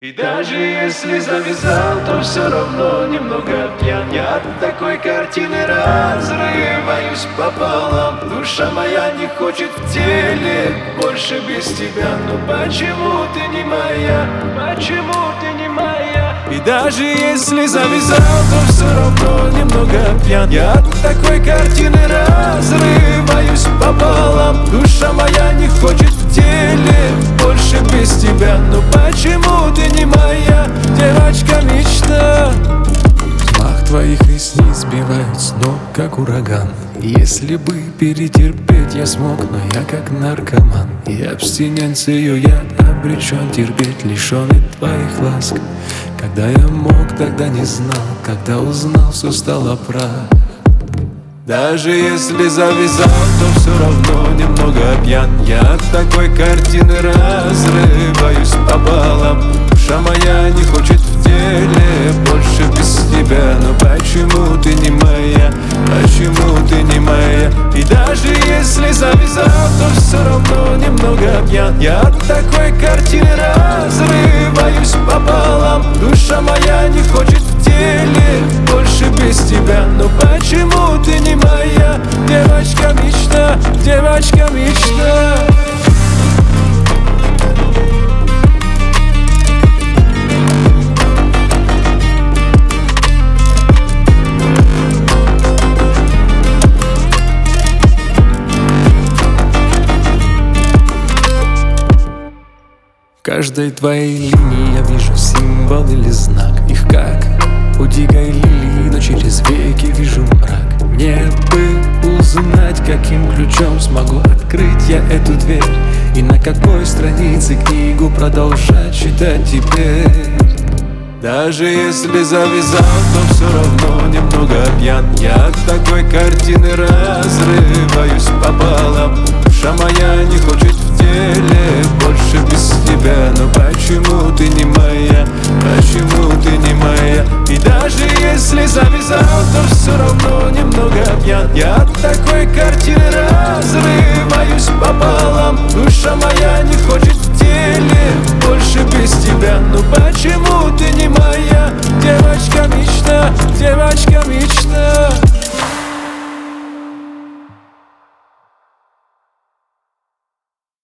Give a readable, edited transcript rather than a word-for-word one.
И даже если завязал, то все равно немного пьян. Я от такой картины разрываюсь пополам. Душа моя не хочет в теле больше без тебя. Но почему ты не моя? Почему ты не моя? И даже если завязал, то все равно немного пьян. Я от такой картины разрываюсь пополам. Душа моя не хочет в теле больше без тебя. Но почему ты не моя, девочка мечта? Взмах твоих ресниц сбивает с ног, как ураган. Если бы перетерпеть я смог, но я как наркоман. И абстиненцию я обречен терпеть, лишённый твоих ласк. Когда я мог, тогда не знал, когда узнал, все стало прах. Даже если завязал, то все равно немного пьян. Я от такой картины разрываюсь пополам. Душа моя не хочет в теле больше без тебя. Но почему ты не моя? Почему ты не моя? И даже если завязал, то все равно немного пьян. Я от такой картины разрываюсь пополам. Душа моя не хочет в теле больше без тебя. Но почему ты не моя, девочка мечта, девочка мечта? В каждой твоей линии я вижу символ или знак. Их как у дикой лилии, но через веки вижу мрак. Мне бы узнать, каким ключом смогу открыть я эту дверь. И на какой странице книгу продолжать читать теперь. Даже если завязал, то все равно немного пьян. Я от такой картины разрываюсь пополам. Душа моя не хочет в теле больше без тебя. Но почему ты не моя? Почему ты не моя? И даже если завязал, то все равно немного пьян. Я от такой картины разрываюсь пополам. Душа моя не хочет в теле больше без тебя. Но почему